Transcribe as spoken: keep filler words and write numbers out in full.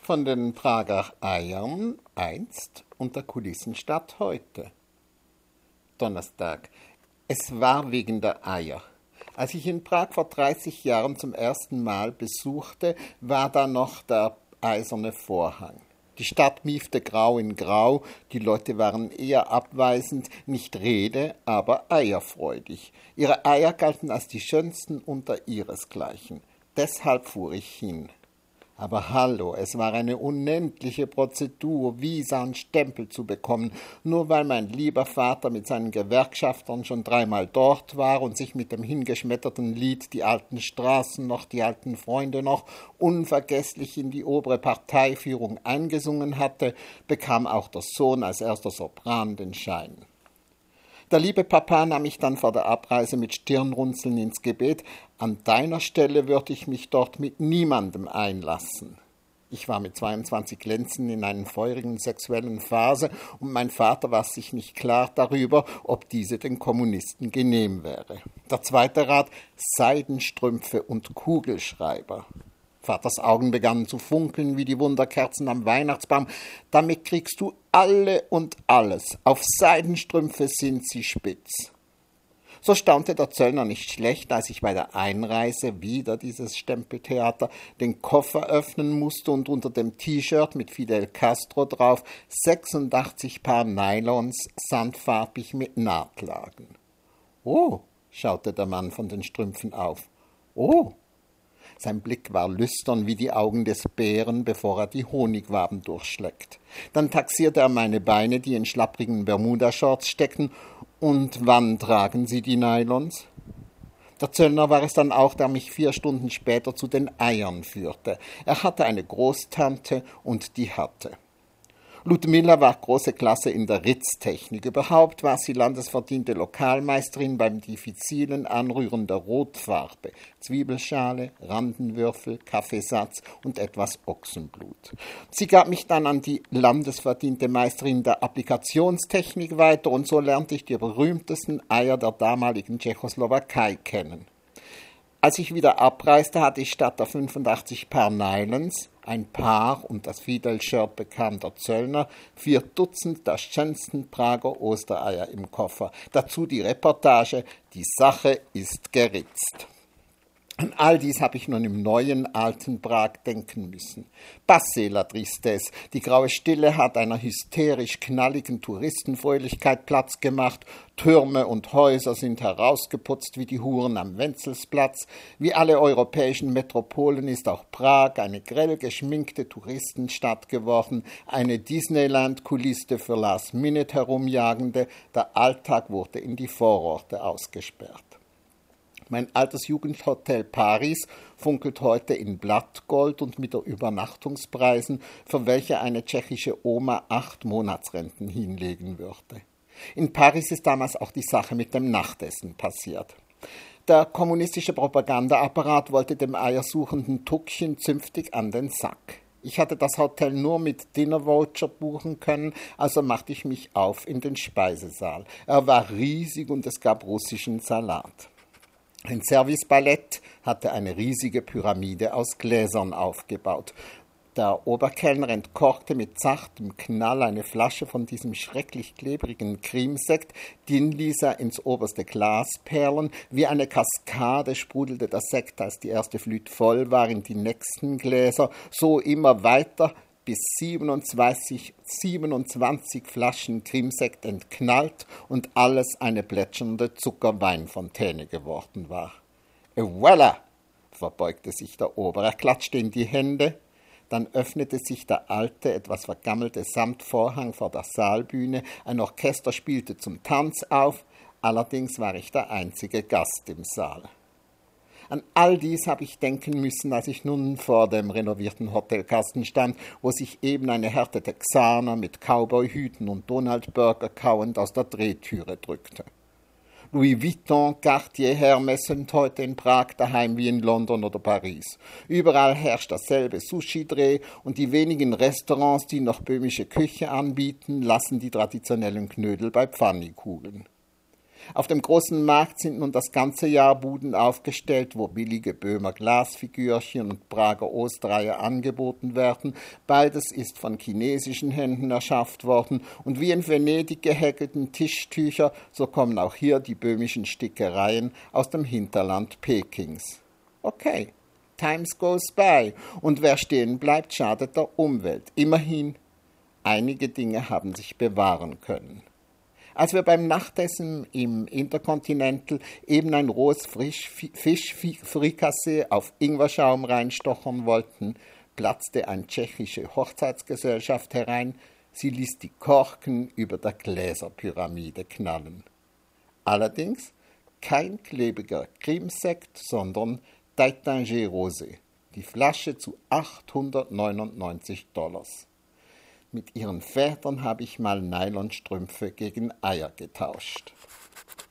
Von den Prager Eiern einst und der Kulissenstadt heute. Donnerstag. Es war wegen der Eier. Als ich in Prag vor dreißig Jahren zum ersten Mal besuchte, war da noch der eiserne Vorhang. Die Stadt miefte grau in grau, die Leute waren eher abweisend, nicht rede, aber eierfreudig. Ihre Eier galten als die schönsten unter ihresgleichen. Deshalb fuhr ich hin. Aber hallo, es war eine unendliche Prozedur, Visa und Stempel zu bekommen, nur weil mein lieber Vater mit seinen Gewerkschaftern schon dreimal dort war und sich mit dem hingeschmetterten Lied »Die alten Straßen noch, die alten Freunde noch« unvergesslich in die obere Parteiführung eingesungen hatte, bekam auch der Sohn als erster Sopran den Schein. Der liebe Papa nahm mich dann vor der Abreise mit Stirnrunzeln ins Gebet. An deiner Stelle würde ich mich dort mit niemandem einlassen. Ich war mit zweiundzwanzig Lenzen in einer feurigen sexuellen Phase und mein Vater war sich nicht klar darüber, ob diese den Kommunisten genehm wäre. Der zweite Rat: Seidenstrümpfe und Kugelschreiber. Vaters Augen begannen zu funkeln wie die Wunderkerzen am Weihnachtsbaum. Damit kriegst du alle und alles. Auf Seidenstrümpfe sind sie spitz. So staunte der Zöllner nicht schlecht, als ich bei der Einreise wieder dieses Stempeltheater den Koffer öffnen musste und unter dem T-Shirt mit Fidel Castro drauf sechsundachtzig Paar Nylons sandfarbig mit Naht lagen. »Oh«, schaute der Mann von den Strümpfen auf. »Oh«. Sein Blick war lüstern wie die Augen des Bären, bevor er die Honigwaben durchschleckt. Dann taxierte er meine Beine, die in schlapprigen Bermuda-Shorts steckten. »Und wann tragen Sie die Nylons?« Der Zöllner war es dann auch, der mich vier Stunden später zu den Eiern führte. Er hatte eine Großtante und die hatte. Ludmilla war große Klasse in der Ritztechnik. Überhaupt war sie landesverdiente Lokalmeisterin beim diffizilen Anrühren der Rotfarbe, Zwiebelschale, Randenwürfel, Kaffeesatz und etwas Ochsenblut. Sie gab mich dann an die landesverdiente Meisterin der Applikationstechnik weiter und so lernte ich die berühmtesten Eier der damaligen Tschechoslowakei kennen. Als ich wieder abreiste, hatte ich statt der fünfundachtzig Paar Nylons ein Paar, und das Fidel-Shirt bekam der Zöllner, vier Dutzend der schönsten Prager Ostereier im Koffer. Dazu die Reportage »Die Sache ist geritzt«. An all dies habe ich nun im neuen, alten Prag denken müssen. Passez la tristesse. Die graue Stille hat einer hysterisch knalligen Touristenfröhlichkeit Platz gemacht. Türme und Häuser sind herausgeputzt wie die Huren am Wenzelsplatz. Wie alle europäischen Metropolen ist auch Prag eine grell geschminkte Touristenstadt geworden, eine Disneyland-Kulisse für Last-Minute herumjagende. Der Alltag wurde in die Vororte ausgesperrt. Mein altes Jugendhotel Paris funkelt heute in Blattgold und mit Übernachtungspreisen, für welche eine tschechische Oma acht Monatsrenten hinlegen würde. In Paris ist damals auch die Sache mit dem Nachtessen passiert. Der kommunistische Propagandaapparat wollte dem eiersuchenden Tuckchen zünftig an den Sack. Ich hatte das Hotel nur mit Dinner-Voucher buchen können, also machte ich mich auf in den Speisesaal. Er war riesig und es gab russischen Salat. Ein Serviceballett hatte eine riesige Pyramide aus Gläsern aufgebaut. Der Oberkellner entkorkte mit sachtem Knall eine Flasche von diesem schrecklich klebrigen Creamsekt, den ließ er ins oberste Glas perlen. Wie eine Kaskade sprudelte der Sekt, als die erste Flüte voll war, in die nächsten Gläser, so immer weiter, bis siebenundzwanzig, siebenundzwanzig Flaschen Creamsekt entknallt und alles eine plätschernde Zuckerweinfontäne geworden war. Et voilà, verbeugte sich der Ober, er klatschte in die Hände, dann öffnete sich der alte, etwas vergammelte Samtvorhang vor der Saalbühne, ein Orchester spielte zum Tanz auf, allerdings war ich der einzige Gast im Saal. An all dies habe ich denken müssen, als ich nun vor dem renovierten Hotelkasten stand, wo sich eben eine Härte Texaner mit Cowboyhüten und Donald-Burger kauend aus der Drehtüre drückte. Louis Vuitton, Cartier, Hermes sind heute in Prag daheim wie in London oder Paris. Überall herrscht dasselbe Sushi-Dreh und die wenigen Restaurants, die noch böhmische Küche anbieten, lassen die traditionellen Knödel bei Pfannkugeln. Auf dem großen Markt sind nun das ganze Jahr Buden aufgestellt, wo billige Böhmer Glasfigürchen und Prager Ostereier angeboten werden. Beides ist von chinesischen Händen erschafft worden. Und wie in Venedig gehäkelten Tischtücher, so kommen auch hier die böhmischen Stickereien aus dem Hinterland Pekings. Okay, times goes by. Und wer stehen bleibt, schadet der Umwelt. Immerhin, einige Dinge haben sich bewahren können. Als wir beim Nachtessen im Intercontinental eben ein rohes Fischfrikassee auf Ingwerschaum reinstochern wollten, platzte eine tschechische Hochzeitsgesellschaft herein. Sie ließ die Korken über der Gläserpyramide knallen. Allerdings kein klebiger Krimsekt, sondern Taittinger Rosé, die Flasche zu achthundertneunundneunzig Dollars. Mit ihren Vätern habe ich mal Nylonstrümpfe gegen Eier getauscht.